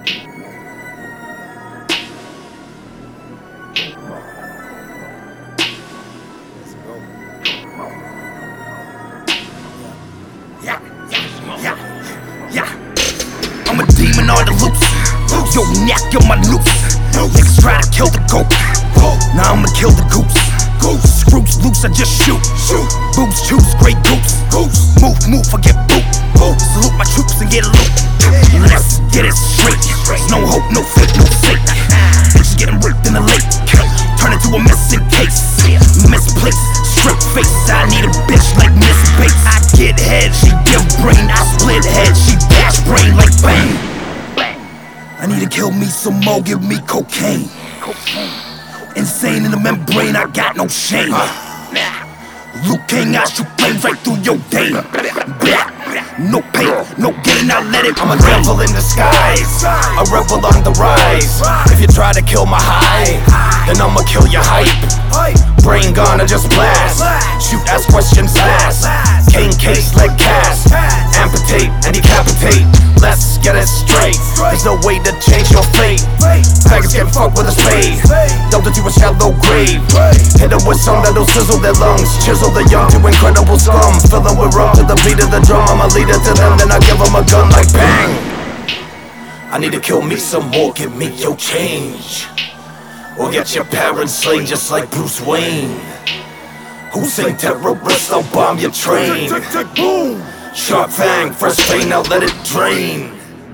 Yeah, yeah, yeah. I'm a demon on the loose. Yo, neck on my noose. Niggas try to kill the goat. Now I'ma kill the goose. Screws loose, I just shoot. Boots choose, great goose. Move, forget boot. Salute my troops and get loot. Let's get it straight. There's no hope, no fake, no fake. Bitches getting ripped in the lake. Turn into a missing case. Misplaced, straight face. I need a bitch like Miss Bates. I get head, she give brain. I split head, she bash brain like bang. I need to kill me some more, give me cocaine. Insane in the membrane, I got no shame. Luke King, I shoot flames right through your day. No pain, no gain, I let it. I'm a devil in disguise, a rebel on the rise. If you try to kill my high, then I'ma kill your hype. Brain gone, I just blast. Shoot, ask questions, fast. Cane case, leg cast. Amputate and decapitate. Let's get it straight. There's no way to change your fate. Faggots get fucked with a spade. Dumped into a shallow grave. Hit them with some that'll sizzle their lungs. Chisel the young to incredible scum. Fill them with rum to the beat of the drum. I'm a leader to them, then I give them a gun like bang. I need to kill me some more, give me your change. Or get your parents slain just like Bruce Wayne. Hussein terrorist, I'll bomb your train. Sharp fang, fresh vein, I'll let it drain.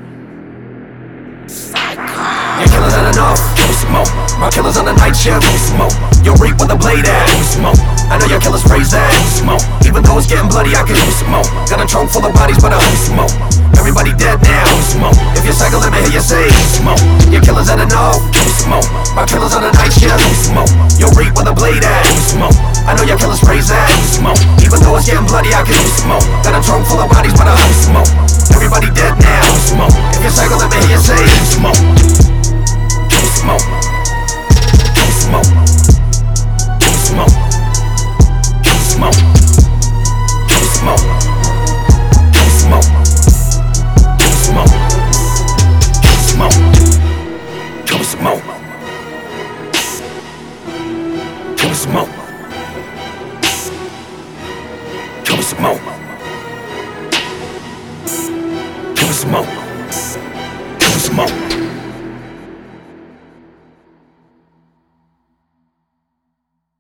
Your killers had enough, kill some more. My killers on the night shift, kill some more. You'll reap with a blade at, kill some more. I know your killers praise that, kill some more. Even though it's getting bloody, I can kill some more. Got a trunk full of bodies, but I kill some more. Everybody dead now, kill some more. If you're cycle, let me hear you say, kill some more. Your killers had enough, kill some more. My killers on the night shift, kill some more. You'll reap with a blade at, kill some more. I know your killers praise that, kill some more. Even though it's getting bloody, I can kill some more. Got a trunk full of bodies, but I kill some more. Everybody dead now, kill some more. If you're cycle, let me hear you say, kill some more. Smoke, smoke, smoke, smoke, smoke, smoke, smoke, smoke, kill me some more, kill me some more, kill me some more, kill me some more, kill me some more.